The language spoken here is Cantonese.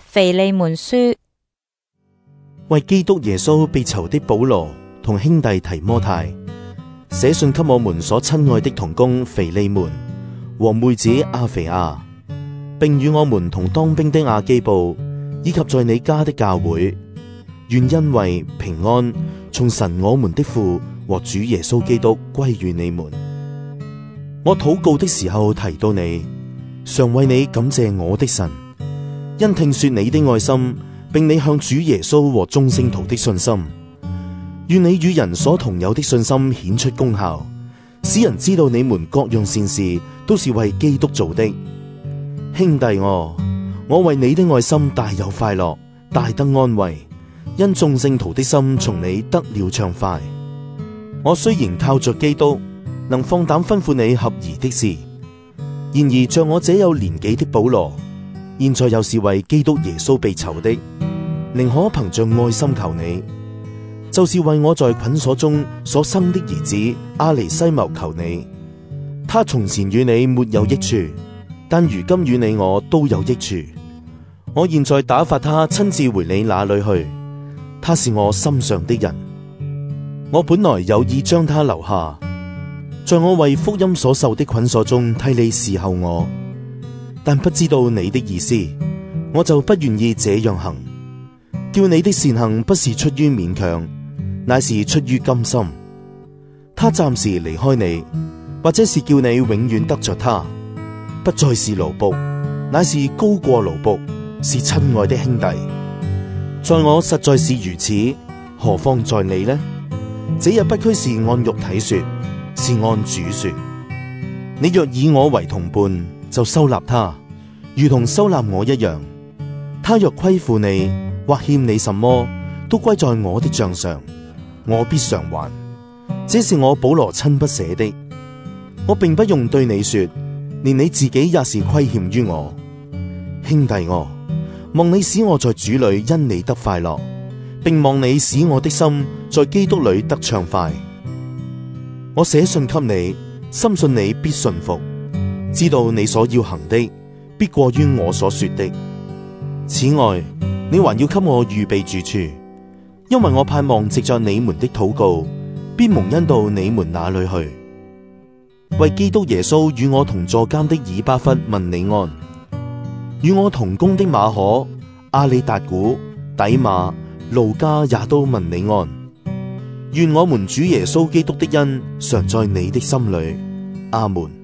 腓利門書。 為基督耶穌被囚的保羅同兄弟提摩太，寫信給我們所親愛的同工腓利門和妹子阿腓亞，並與我們同當兵的亞基布，以及在你家的教會，願恩惠平安從神我們的父和主耶穌基督歸於你們。我禱告的時候提到你，常為你感謝我的神，因聽說你的愛心，並你向主耶穌和眾聖徒的信心，願你與人所同有的信心顯出功效，使人知道你們各樣善事都是為基督做的。兄弟我為你的愛心大有快樂，大得安慰，因眾聖徒的心從你得了暢快。我雖然靠着基督能放膽吩咐你合宜的事，然而像我這有年紀的保羅，現在又是為基督耶穌被囚的，寧可憑着愛心求你，就是為我在捆鎖中所生的兒子阿尼西謀求你。他從前與你沒有益處，但如今與你我都有益處。我現在打發他親自回你那裏去，他是我心上的人。我本來有意將他留下，在我為福音所受的捆鎖中替你侍候我，但不知道你的意思，我就不願意這樣行。叫你的善行不是出於勉強，乃是出於甘心。他暫時離開你，或者是叫你永遠得着他，不再是奴僕，乃是高過奴僕，是親愛的兄弟。在我實在是如此，何況在你呢？這日不拘是按肉體說，是按主說。你若以我為同伴，就收納他，如同收納我一樣。他若虧負你或欠你什麼，都歸在我的賬上，我必償還。這是我保羅親不捨的。我並不用對你說，連你自己也是虧欠於我。兄弟我望你使我在主裏因你得快樂，並望你使我的心在基督裏得暢快。我寫信給你，深信你必順服，知道你所要行的必過於我所說的。此外，你還要給我預備住處，因為我盼望藉着你們的禱告，必蒙恩到你們那裏去。為基督耶穌與我同坐監的以巴弗問你安，與我同工的馬可、阿里達古、底馬、路加也都問你安。願我們主耶穌基督的恩常在你的心裏。阿門。